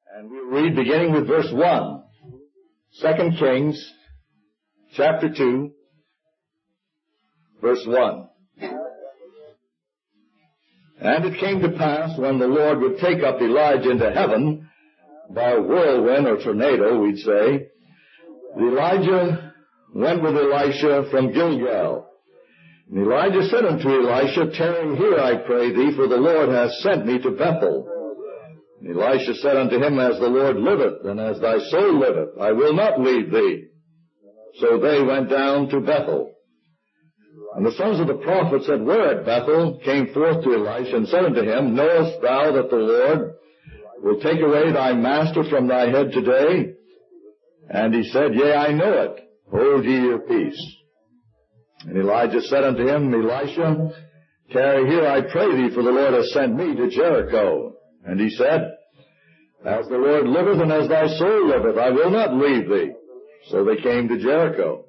And we'll read beginning with verse 1. 2 Kings, chapter 2, verse 1. And it came to pass when the Lord would take up Elijah into heaven, by a whirlwind or tornado, we'd say, Elijah went with Elisha from Gilgal. And Elijah said unto Elisha, Tarry here, I pray thee, for the Lord hath sent me to Bethel. And Elisha said unto him, As the Lord liveth, and as thy soul liveth, I will not leave thee. So they went down to Bethel. And the sons of the prophets that were at Bethel came forth to Elisha, and said unto him, Knowest thou that the Lord will take away thy master from thy head today? And he said, Yea, I know it. Hold ye your peace. And Elijah said unto him, Elisha, tarry here, I pray thee, for the Lord hath sent me to Jericho. And he said, As the Lord liveth, and as thy soul liveth, I will not leave thee. So they came to Jericho.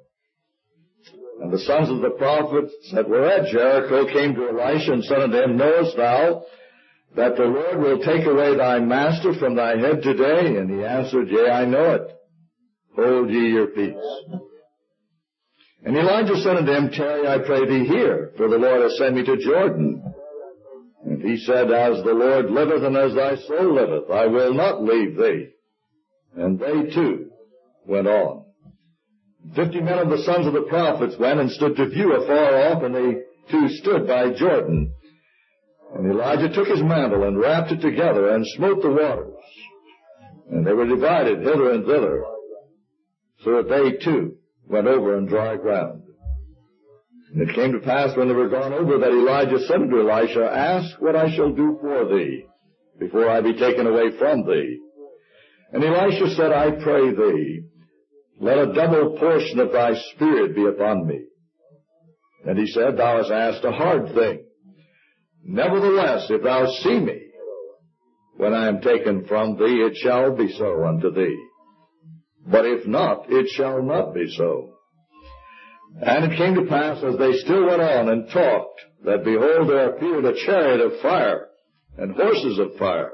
And the sons of the prophets that were at Jericho came to Elisha, and said unto him, Knowest thou that the Lord will take away thy master from thy head today? And he answered, Yea, I know it. Hold ye your peace. And Elijah said unto him, Tarry, I pray thee here, for the Lord hath sent me to Jordan. And he said, As the Lord liveth, and as thy soul liveth, I will not leave thee. And they too went on. 50 men of the sons of the prophets went and stood to view afar off, and they too stood by Jordan. And Elijah took his mantle and wrapped it together and smote the waters. And they were divided hither and thither, so that they too went over on dry ground. And it came to pass when they were gone over that Elijah said unto Elisha, Ask what I shall do for thee, before I be taken away from thee. And Elisha said, I pray thee, let a double portion of thy spirit be upon me. And he said, Thou hast asked a hard thing. Nevertheless, if thou see me, when I am taken from thee, it shall be so unto thee. But if not, it shall not be so. And it came to pass, as they still went on and talked, that behold, there appeared a chariot of fire, and horses of fire,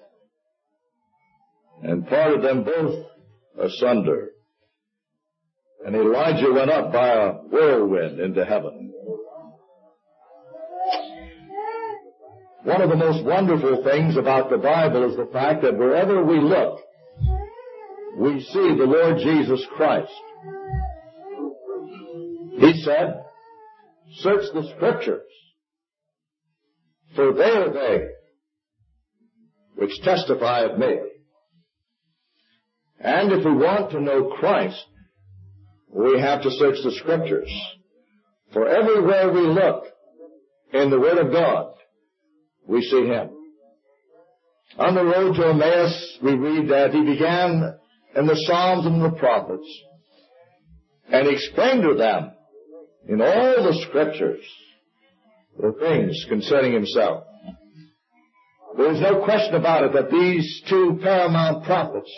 and parted them both asunder. And Elijah went up by a whirlwind into heaven. One of the most wonderful things about the Bible is the fact that wherever we look, we see the Lord Jesus Christ. He said, Search the Scriptures, for they are they which testify of me. And if we want to know Christ, we have to search the Scriptures. For everywhere we look in the Word of God, we see Him. On the road to Emmaus, we read that He began in the Psalms and the prophets, and He explained to them in all the Scriptures the things concerning Himself. There is no question about it that these two paramount prophets,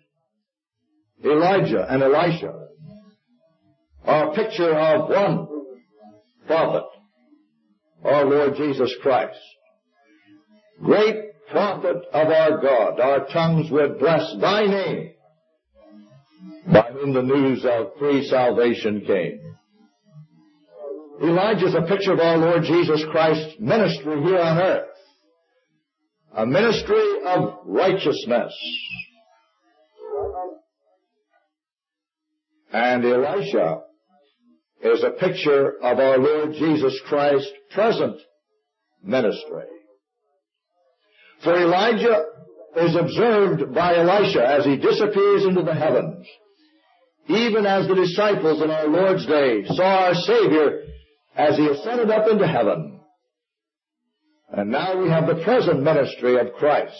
Elijah and Elisha, are a picture of one prophet, our Lord Jesus Christ. Great prophet of our God, our tongues would bless thy name, by whom the news of free salvation came. Elijah is a picture of our Lord Jesus Christ's ministry here on earth, a ministry of righteousness. And Elisha is a picture of our Lord Jesus Christ's present ministry. For Elijah is observed by Elisha as he disappears into the heavens, even as the disciples in our Lord's day saw our Savior as He ascended up into heaven. And now we have the present ministry of Christ,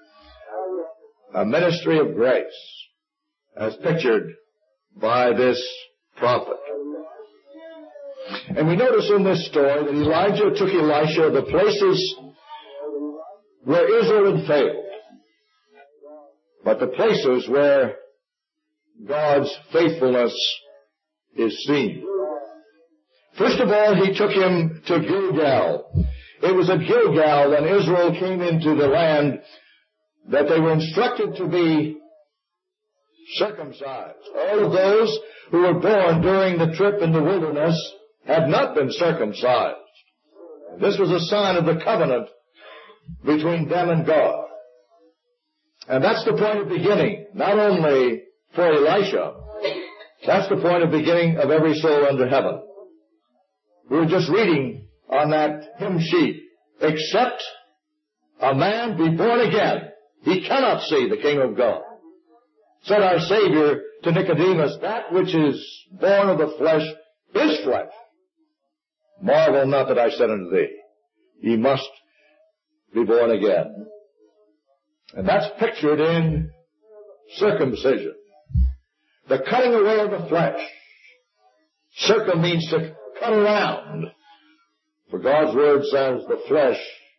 a ministry of grace, as pictured by this prophet. And we notice in this story that Elijah took Elisha the places where Israel had failed, but the places where God's faithfulness is seen. First of all, he took him to Gilgal. It was at Gilgal when Israel came into the land that they were instructed to be circumcised. All of those who were born during the trip in the wilderness had not been circumcised. This was a sign of the covenant between them and God. And that's the point of beginning, not only for Elisha, that's the point of beginning of every soul under heaven. We were just reading on that hymn sheet, except a man be born again, he cannot see the King of God. Said our Savior to Nicodemus, that which is born of the flesh is flesh. Marvel not that I said unto thee, ye must be born again. And that's pictured in circumcision. The cutting away of the flesh. Circum means to cut around. For God's word says the flesh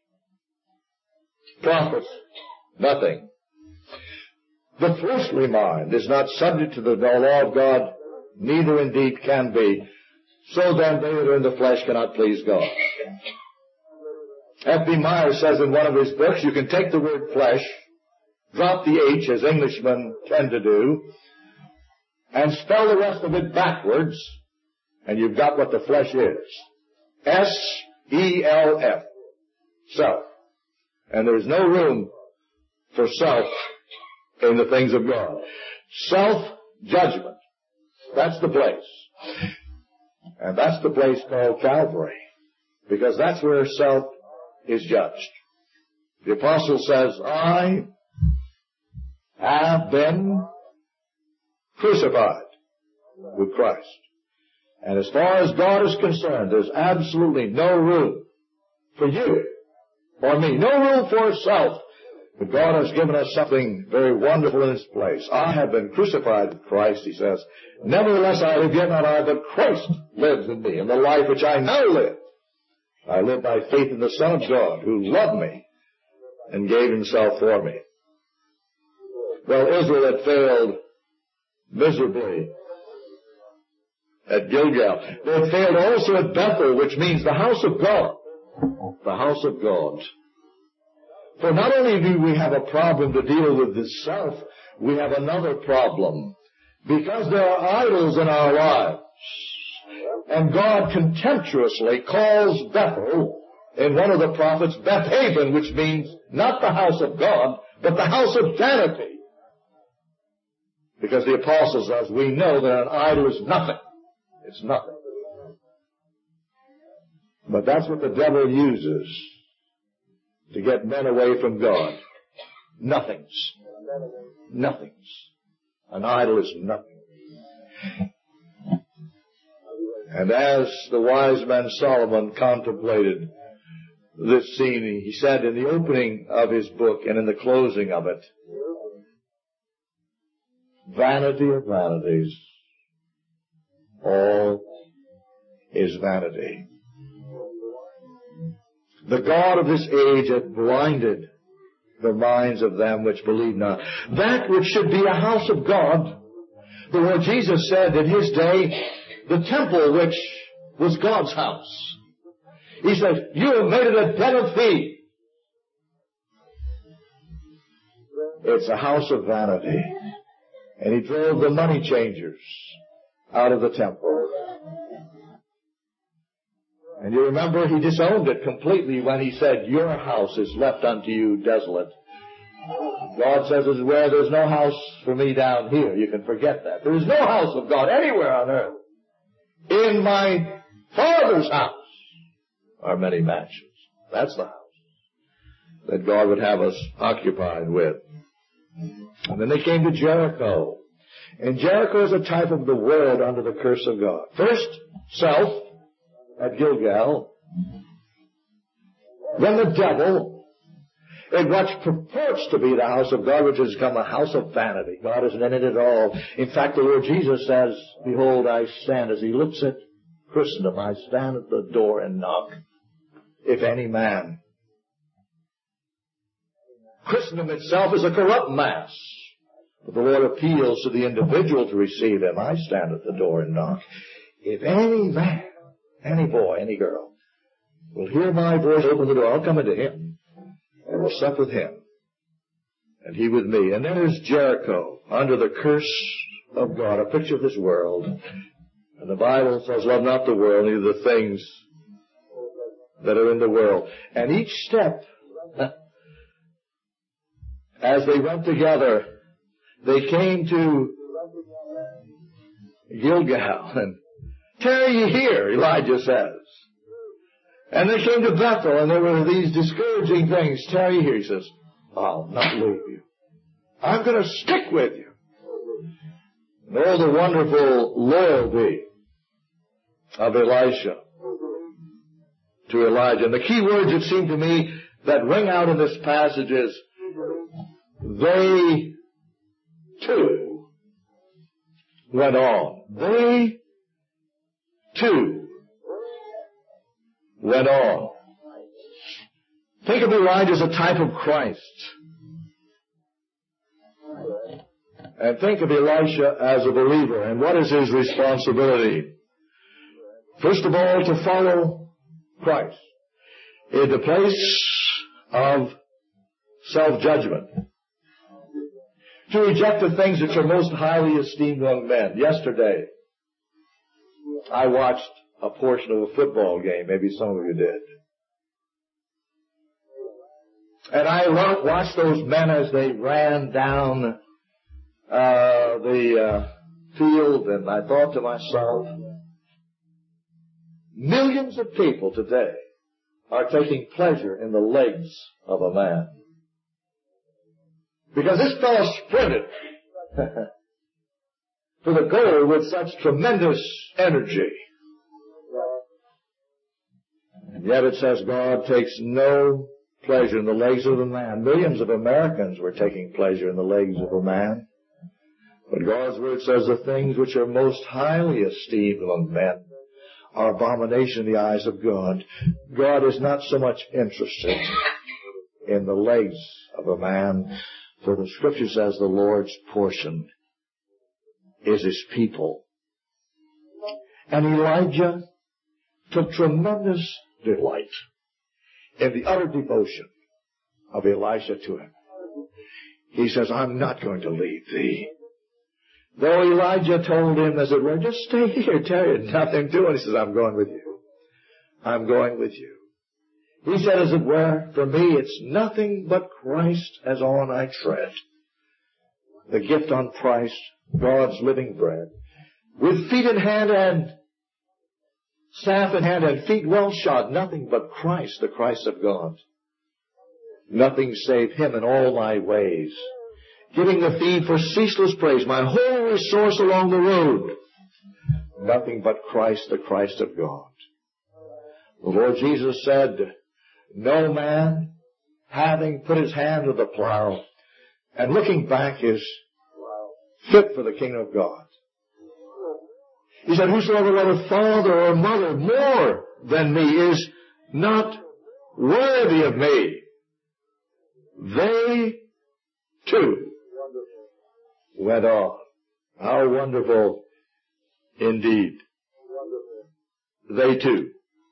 profits nothing. The fleshly mind is not subject to the law of God, neither indeed can be. So then they that are in the flesh cannot please God. F.B. Meyer says in one of his books, you can take the word flesh, drop the H as Englishmen tend to do, and spell the rest of it backwards, and you've got what the flesh is. S-E-L-F. Self. And there's no room for self in the things of God. Self-judgment. That's the place. And that's the place called Calvary. Because that's where self is judged. The apostle says, I have been crucified with Christ. And as far as God is concerned, there's absolutely no room for you or me. No room for self. But God has given us something very wonderful in its place. I have been crucified with Christ, he says. Nevertheless, I live yet not I, but Christ lives in me. And the life which I now live, I live by faith in the Son of God, who loved me and gave himself for me. Well, Israel had failed miserably at Gilgal. They had failed also at Bethel, which means the house of God. The house of God. For not only do we have a problem to deal with this self, we have another problem. Because there are idols in our lives. And God contemptuously calls Bethel, in one of the prophets, Bethaven, which means not the house of God, but the house of vanity. Because the apostle says, we know that an idol is nothing. It's nothing. But that's what the devil uses to get men away from God. Nothings. Nothings. An idol is nothing. And as the wise man Solomon contemplated this scene, he said in the opening of his book and in the closing of it, vanity of vanities, all is vanity. The God of this age hath blinded the minds of them which believe not. That which should be a house of God, the Lord Jesus said in his day, the temple which was God's house. He said, you have made it a den of thieves. It's a house of vanity. And he drove the money changers out of the temple. And you remember he disowned it completely when he said, your house is left unto you desolate. God says, as where there's no house for me down here. You can forget that. There is no house of God anywhere on earth. In my Father's house are many mansions. That's the house that God would have us occupied with. And then they came to Jericho. And Jericho is a type of the world under the curse of God. First, self at Gilgal. Then the devil in what purports to be the house of God, which has become a house of vanity. God isn't in it at all. In fact, the Lord Jesus says, behold, I stand, as he looks at Christendom, I stand at the door and knock. If any man. Christendom itself is a corrupt mass. But the Lord appeals to the individual to receive him. I stand at the door and knock. If any man, any boy, any girl, will hear my voice, open the door, I'll come into him and will sup with him and he with me. And there's Jericho, under the curse of God, a picture of this world. And the Bible says, love not the world, neither the things that are in the world. And each step, as they went together, they came to Gilgal. And tarry ye here, Elijah says. And they came to Bethel, and there were these discouraging things. Tarry here, he says, I'll not leave you. I'm going to stick with you. And all the wonderful loyalty of Elisha to Elijah. And the key words, it seemed to me, that ring out in this passage is, they too went on. They too went on. Think of Elijah as a type of Christ. And think of Elisha as a believer. And what is his responsibility? First of all, to follow Christ in the place of self-judgment. To reject the things which are most highly esteemed among men. Yesterday, I watched a portion of a football game. Maybe some of you did. And I watched those men as they ran down the field, and I thought to myself, millions of people today are taking pleasure in the legs of a man. Because this fellow sprinted for the goal with such tremendous energy. And yet it says God takes no pleasure in the legs of a man. Millions of Americans were taking pleasure in the legs of a man. But God's Word says the things which are most highly esteemed among men are abomination in the eyes of God. God is not so much interested in the legs of a man, for the Scripture says the Lord's portion is His people. And Elijah took tremendous delight in the utter devotion of Elisha to him. He says, I'm not going to leave thee. Though Elijah told him, as it were, just stay here, tarry, nothing doing. He says, I'm going with you. I'm going with you. He said, as it were, for me, it's nothing but Christ as on I tread. The gift on Christ, God's living bread, with feet in hand and staff in hand and feet well shod, nothing but Christ, the Christ of God. Nothing save Him in all my ways. Giving the feed for ceaseless praise, my whole resource along the road. Nothing but Christ, the Christ of God. The Lord Jesus said, no man, having put his hand to the plow and looking back, is fit for the kingdom of God. He said, whosoever loveth father or mother more than me is not worthy of me. They too went on. How wonderful indeed. They too.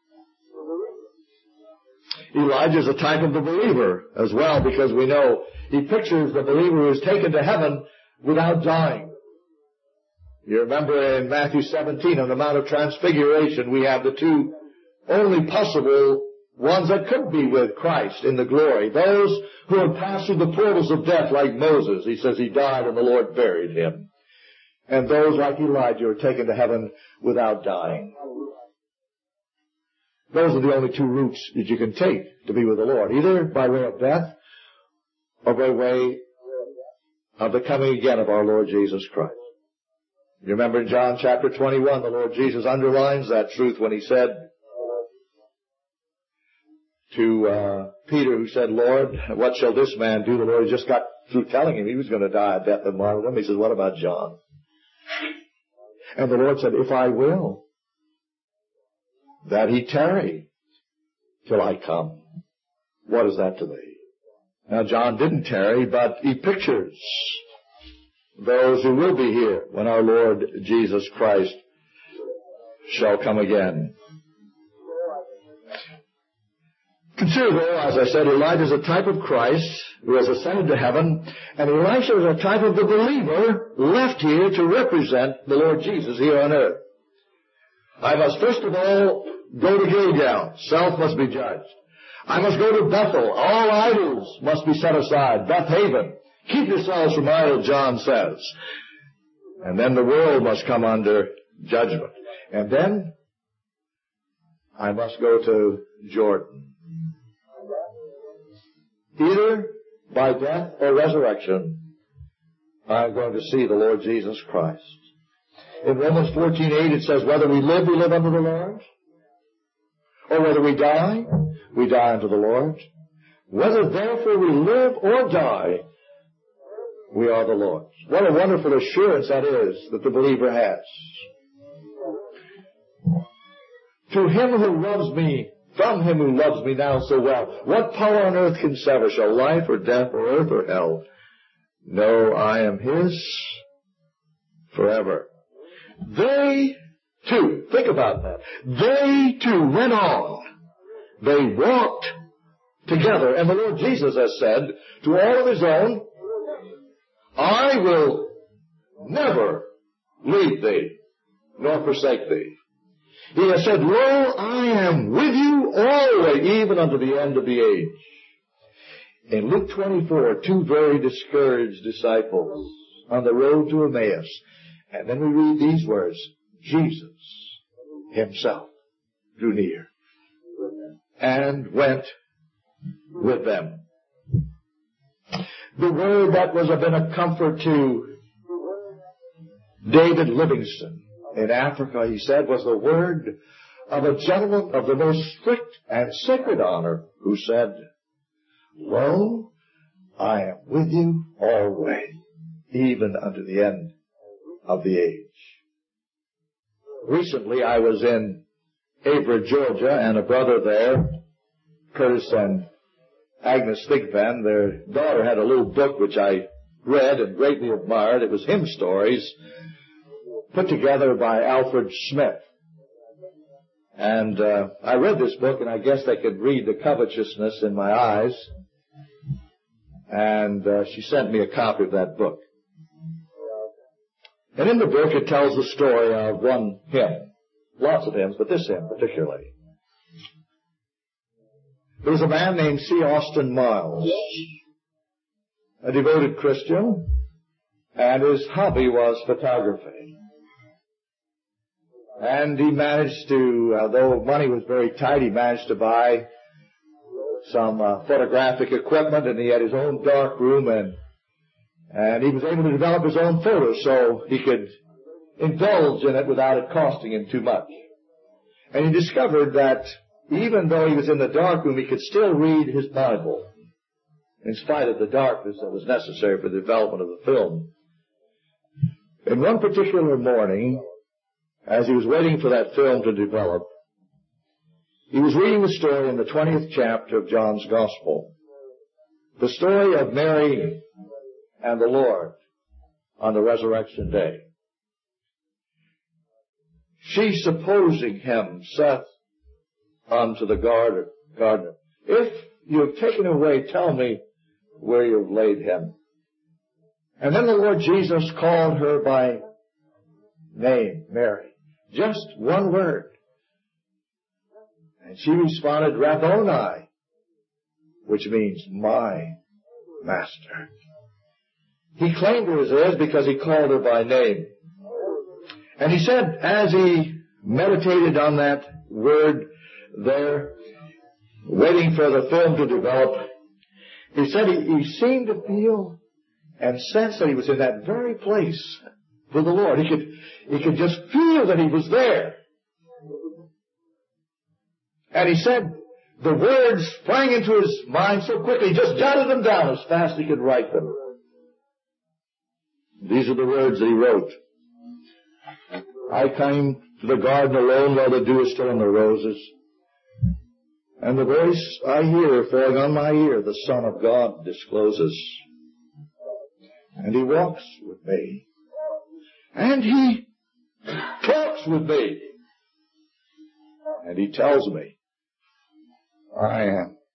Elijah is a type of the believer as well, because we know he pictures the believer who is taken to heaven without dying. You remember in Matthew 17 on the Mount of Transfiguration, we have the two only possible ones that could be with Christ in the glory. Those who have passed through the portals of death like Moses. He says he died and the Lord buried him. And those like Elijah are taken to heaven without dying. Those are the only two routes that you can take to be with the Lord. Either by way of death or by way of the coming again of our Lord Jesus Christ. You remember in John chapter 21, the Lord Jesus underlines that truth when He said to Peter, who said, Lord, what shall this man do? The Lord just got through telling him he was going to die a death of martyrdom. He says, what about John? And the Lord said, if I will, that he tarry till I come. What is that to thee? Now John didn't tarry, but he pictures those who will be here when our Lord Jesus Christ shall come again. Consider, though, as I said, Elijah is a type of Christ who has ascended to heaven, and Elisha is a type of the believer left here to represent the Lord Jesus here on earth. I must first of all go to Gilgal. Self must be judged. I must go to Bethel. All idols must be set aside. Beth Haven. Keep yourselves from idols, John says. And then the world must come under judgment. And then I must go to Jordan. Either by death or resurrection, I'm going to see the Lord Jesus Christ. In Romans 14:8 it says, whether we live unto the Lord, or whether we die unto the Lord. Whether therefore we live or die, we are the Lord's. What a wonderful assurance that is that the believer has. To him who loves me, from him who loves me now so well, what power on earth can sever? Shall life or death or earth or hell? No, I am his forever. They too, think about that. They too went on. They walked together. And the Lord Jesus has said to all of his own, I will never leave thee, nor forsake thee. He has said, lo, I am with you always, even unto the end of the age. In Luke 24, two very discouraged disciples on the road to Emmaus. And then we read these words, Jesus himself drew near and went with them. The word that was been a comfort to David Livingstone in Africa, he said, was the word of a gentleman of the most strict and sacred honor who said, lo, I am with you always, even unto the end of the age. Recently I was in Avery, Georgia, and a brother there, Curtis and Agnes Thigpen, their daughter had a little book which I read and greatly admired. It was hymn stories put together by Alfred Smith. And I read this book, and I guess they could read the covetousness in my eyes. And she sent me a copy of that book. And in the book it tells the story of one hymn. Lots of hymns, but this hymn particularly. There was a man named C. Austin Miles, a devoted Christian, and his hobby was photography. And he managed to, though money was very tight, he managed to buy some photographic equipment, and he had his own dark room, and he was able to develop his own photos so he could indulge in it without it costing him too much. And he discovered that even though he was in the dark room, he could still read his Bible, in spite of the darkness that was necessary for the development of the film. In one particular morning, as he was waiting for that film to develop, he was reading the story in the 20th chapter of John's Gospel. The story of Mary and the Lord on the resurrection day. She, supposing him, saith unto the gardener, if you have taken away, tell me where you have laid him. And then the Lord Jesus called her by name, Mary. Just one word. And she responded, Rabboni, which means my master. He claimed her as his because he called her by name. And he said, as he meditated on that word there, waiting for the film to develop, he said he seemed to feel and sense that he was in that very place with the Lord. He could just feel that he was there. And he said the words sprang into his mind so quickly, he just jotted them down as fast as he could write them. These are the words that he wrote. I came to the garden alone while the dew is still on the roses. And the voice I hear falling on my ear, the Son of God discloses. And he walks with me. And he talks with me. And he tells me, I am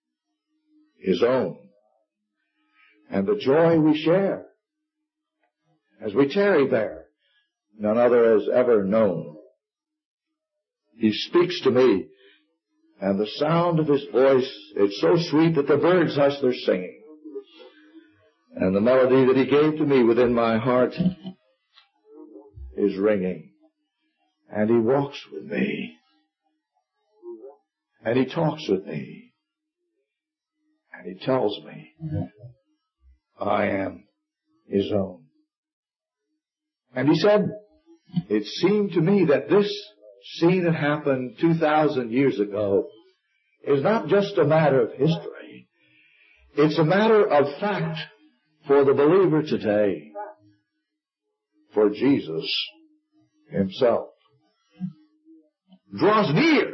His own. And the joy we share as we tarry there, none other has ever known. He speaks to me, and the sound of His voice, it's so sweet that the birds hush their singing. And the melody that He gave to me within my heart is ringing. And He walks with me. And He talks with me. And He tells me I am His own. And He said, it seemed to me that this scene that happened 2,000 years ago is not just a matter of history. It's a matter of fact for the believer today. For Jesus Himself draws near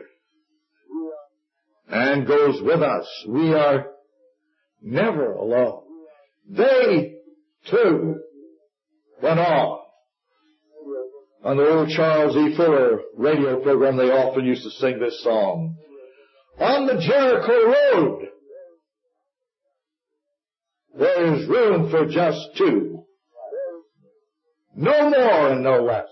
and goes with us. We are never alone. They, too, went on. On the old Charles E. Fuller radio program, they often used to sing this song. On the Jericho Road, there is room for just two. No more and no less.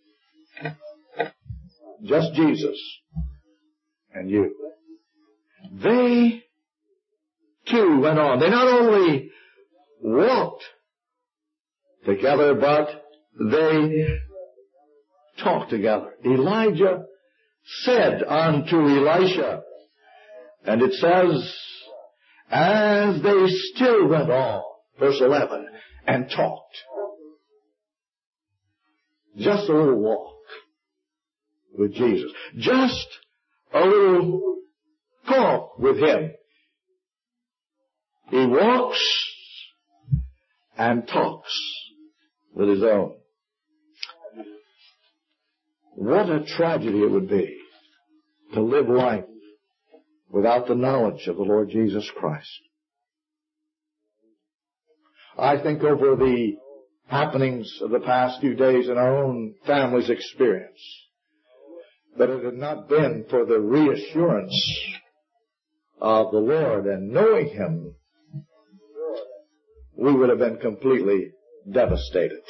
Just Jesus and you. They, too, went on. They not only walked together, but they talked together. Elijah said unto Elisha, and it says, as they still went on, verse 11, and talked. Just a little walk with Jesus. Just a little talk with Him. He walks and talks with His own. What a tragedy it would be to live life without the knowledge of the Lord Jesus Christ. I think over the happenings of the past few days in our own family's experience, that it had not been for the reassurance of the Lord and knowing Him, we would have been completely devastated.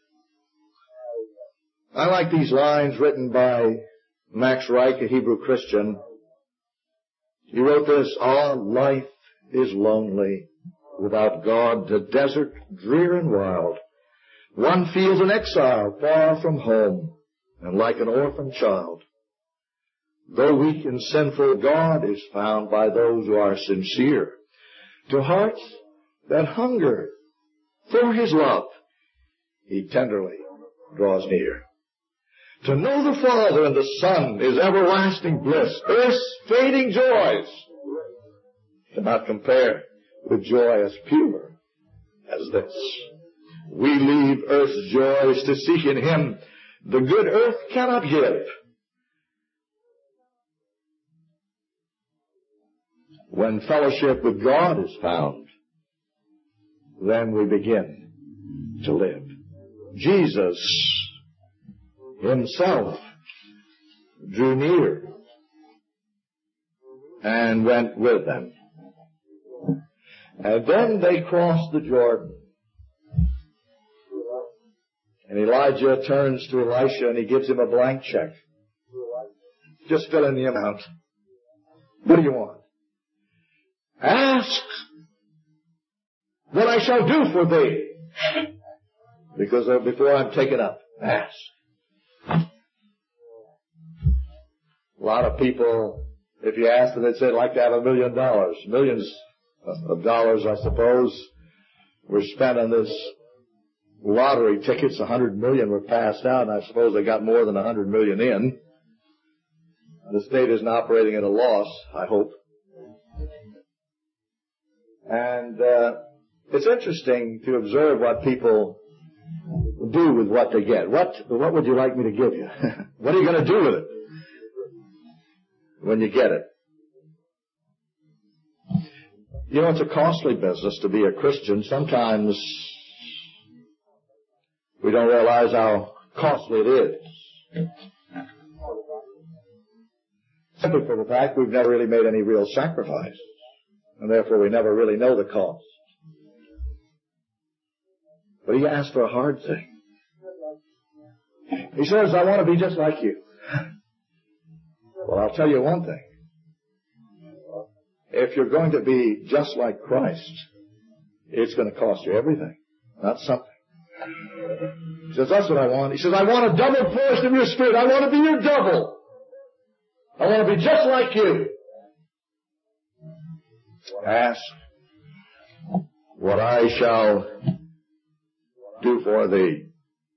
I like these lines written by Max Reich, a Hebrew Christian. He wrote this, our life is lonely without God, the desert, drear and wild. One feels an exile far from home and like an orphan child. Though weak and sinful, God is found by those who are sincere. To hearts that hunger for His love, He tenderly draws near. To know the Father and the Son is everlasting bliss. Earth's fading joys cannot compare with joy as pure as this. We leave earth's joys to seek in Him the good earth cannot give. When fellowship with God is found, then we begin to live. Jesus Himself drew near and went with them. And then they crossed the Jordan. And Elijah turns to Elisha and he gives him a blank check. Just fill in the amount. What do you want? Ask what I shall do for thee. Because before I'm taken up, ask. A lot of people, if you ask them, they'd say, I'd like to have $1 million. Millions of dollars, I suppose, were spent on this lottery tickets. 100 million were passed out, and I suppose they got more than 100 million in. The state isn't operating at a loss, I hope. And it's interesting to observe what people do with what they get. What would you like me to give you? What are you going to do with it when you get it? You know, it's a costly business to be a Christian. Sometimes we don't realize how costly it is. Simply for the fact we've never really made any real sacrifice And therefore we never really know the cost. But he asked for a hard thing. He says, I want to be just like you. Well, I'll tell you one thing. If you're going to be just like Christ, it's going to cost you everything, not something. He says, that's what I want. He says, I want a double portion of your Spirit. I want to be your double. I want to be just like you. Ask what I shall do for thee.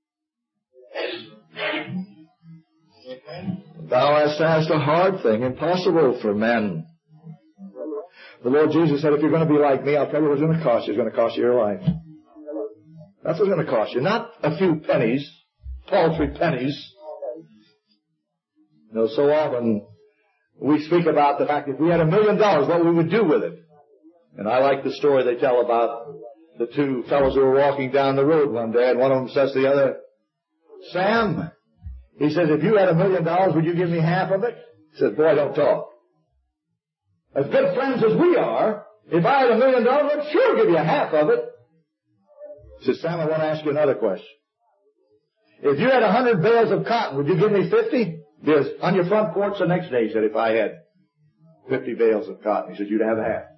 Thou hast asked a hard thing, impossible for men. The Lord Jesus said, if you're going to be like me, I'll tell you what it's going to cost you. It's going to cost you your life. That's what's going to cost you. Not a few pennies, paltry pennies. You know, so often we speak about the fact if we had $1 million, what we would do with it. And I like the story they tell about the two fellows who were walking down the road one day, and one of them says to the other, Sam, he says, if you had $1 million, would you give me half of it? He said, boy, don't talk. As good friends as we are, if I had $1 million, I'd sure give you half of it. He said, Sam, I want to ask you another question. If you had 100 bales of cotton, would you give me 50? Because on your front porch the next day, he said, if I had 50 bales of cotton, he said, you'd have half.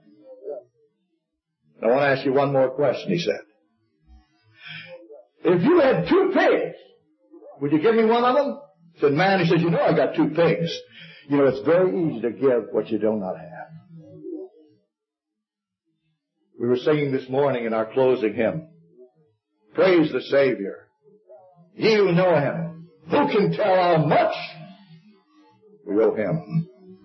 I want to ask you one more question, he said. If you had 2 pigs, would you give me one of them? He said, man, he said, you know I got 2 pigs. You know, it's very easy to give what you do not have. We were singing this morning in our closing hymn, Praise the Savior. Ye who know him, who can tell how much we owe him?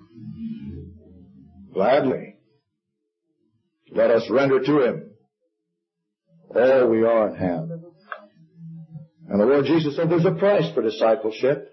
Gladly, let us render to him all we are in hand. And the Lord Jesus said there's a price for discipleship.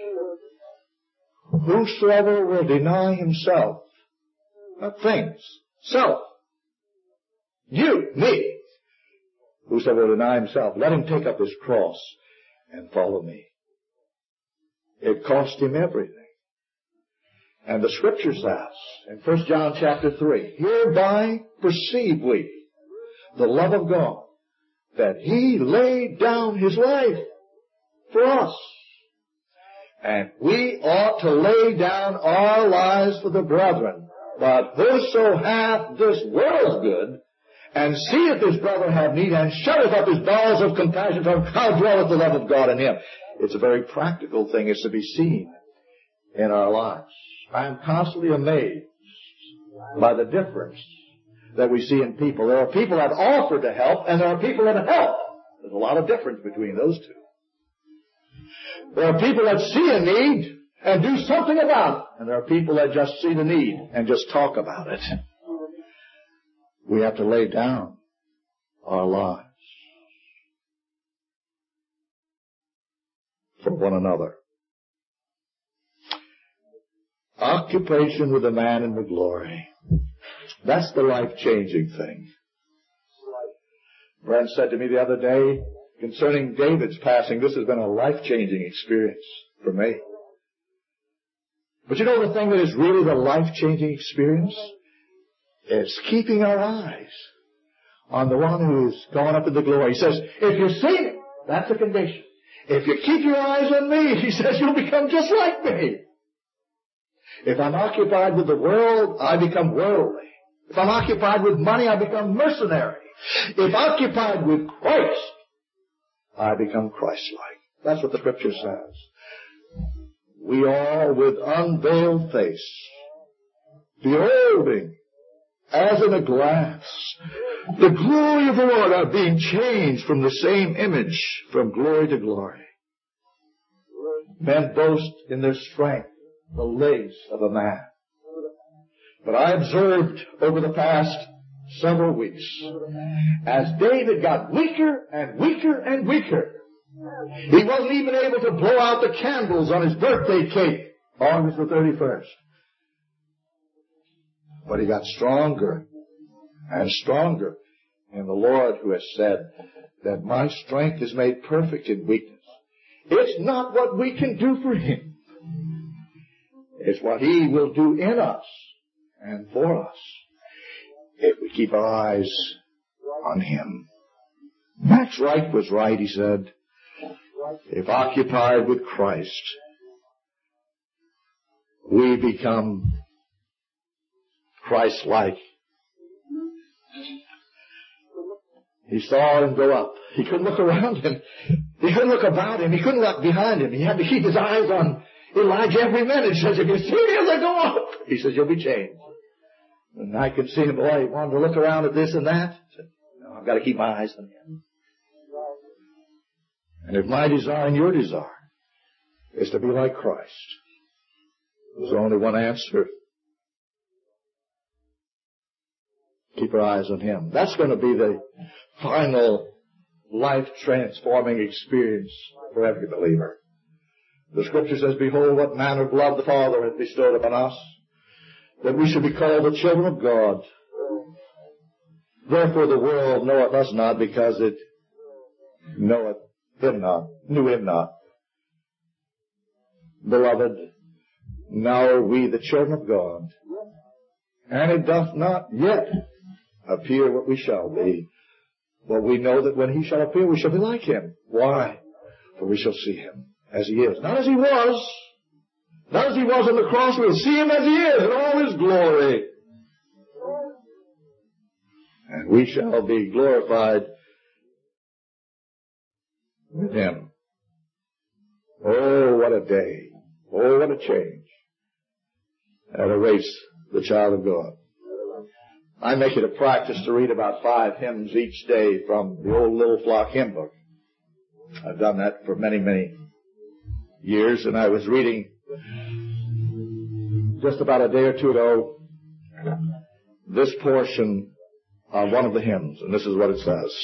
Whosoever will deny himself, not things, self, you, me, whosoever will deny himself, let him take up his cross and follow me. It cost him everything. And the Scripture says in 1 John chapter 3, hereby perceive we the love of God, that he laid down his life for us. And we ought to lay down our lives for the brethren. But whoso hath this world's good, and seeth his brother have need, and shutteth up his bowels of compassion from him, how dwelleth the love of God in him? It's a very practical thing. It's to be seen in our lives. I am constantly amazed by the difference that we see in people. There are people that offer to help, and there are people that help. There's a lot of difference between those two. There are people that see a need and do something about it, and there are people that just see the need and just talk about it. We have to lay down our lives for one another. Occupation with the man in the glory. That's the life-changing thing. Brent said to me the other day concerning David's passing, this has been a life-changing experience for me. But you know the thing that is really the life-changing experience? It's keeping our eyes on the one who's gone up in the glory. He says, if you see me, that's a condition. If you keep your eyes on me, he says, you'll become just like me. If I'm occupied with the world, I become worldly. If I'm occupied with money, I become mercenary. If occupied with Christ, I become Christ-like. That's what the Scripture says. We all with unveiled face, beholding as in a glass the glory of the Lord, are being changed from the same image from glory to glory. Men boast in their strength, the legs of a man. But I observed over the past several weeks, as David got weaker and weaker and weaker, he wasn't even able to blow out the candles on his birthday cake, August the 31st. But he got stronger and stronger in the Lord, who has said that my strength is made perfect in weakness. It's not what we can do for him. It's what he will do in us and for us. if we keep our eyes on Him. Max Wright was right, he said, if occupied with Christ, we become Christ-like. He saw him go up. He couldn't look around him. He couldn't look about him. He couldn't look behind him. He had to keep his eyes on Elijah every minute. He says, if you see me as I go up, he says, you'll be changed. And I could see him, boy, he wanted to look around at this and that. He said, no, I've got to keep my eyes on him. And if my desire and your desire is to be like Christ, there's only one answer. Keep our eyes on Him. That's going to be the final life-transforming experience for every believer. The Scripture says, behold, what manner of love the Father hath bestowed upon us, that we should be called the children of God. Therefore the world knoweth us not, because it knoweth Him not, knew Him not. Beloved, now are we the children of God, and it doth not yet appear what we shall be. But we know that when He shall appear, we shall be like Him. Why? For we shall see Him as He is. Not as He was. Not as He was on the cross. We'll see Him as He is in all His glory. And we shall be glorified with Him. Oh, what a day. Oh, what a change. That awaits the child of God. I make it a practice to read about 5 hymns each day from the old Little Flock hymn book. I've done that for many, many years, and I was reading just about a day or two ago this portion of one of the hymns, and this is what it says.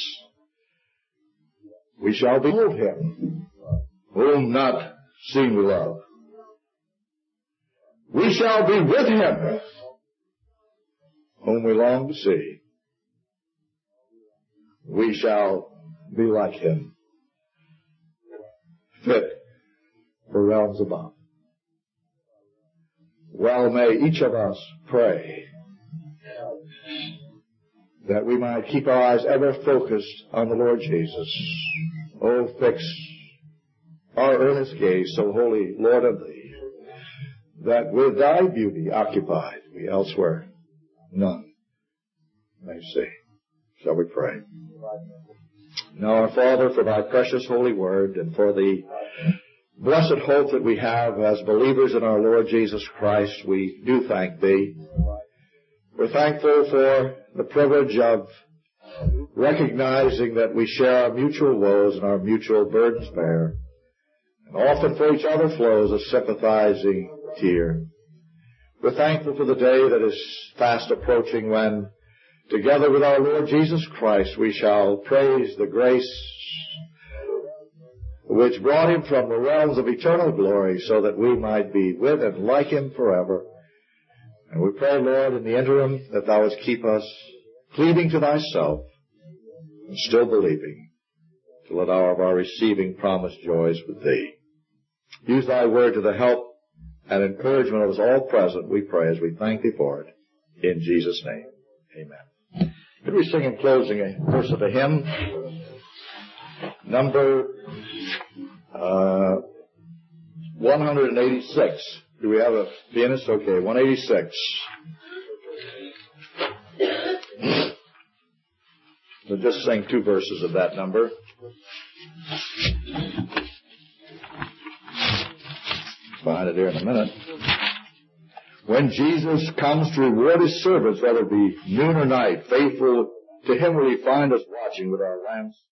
We shall behold Him, whom not seen we love. We shall be with Him, whom we long to see. We shall be like Him, fit for realms above. Well, may each of us pray that we might keep our eyes ever focused on the Lord Jesus. Oh, fix our earnest gaze, so holy Lord of Thee, that with Thy beauty occupied we elsewhere none may see. Shall we pray? Now, our Father, for Thy precious holy word and for the blessed hope that we have as believers in our Lord Jesus Christ, we do thank Thee. We're thankful for the privilege of recognizing that we share our mutual woes and our mutual burdens bear, and often for each other flows a sympathizing tear. We're thankful for the day that is fast approaching when, together with our Lord Jesus Christ, we shall praise the grace which brought Him from the realms of eternal glory so that we might be with and like Him forever. And we pray, Lord, in the interim that Thou wouldst keep us cleaving to Thyself and still believing till the hour of our receiving promised joys with Thee. Use Thy word to the help and encouragement of us all present, we pray, as we thank Thee for it. In Jesus' name, amen. Could we sing in closing a verse of a hymn? Number 186. Do we have a pianist? Okay, 186. We'll just sing 2 verses of that number. Find it here in a minute. When Jesus comes to reward His servants, whether it be noon or night, faithful to Him will He find us watching with our lamps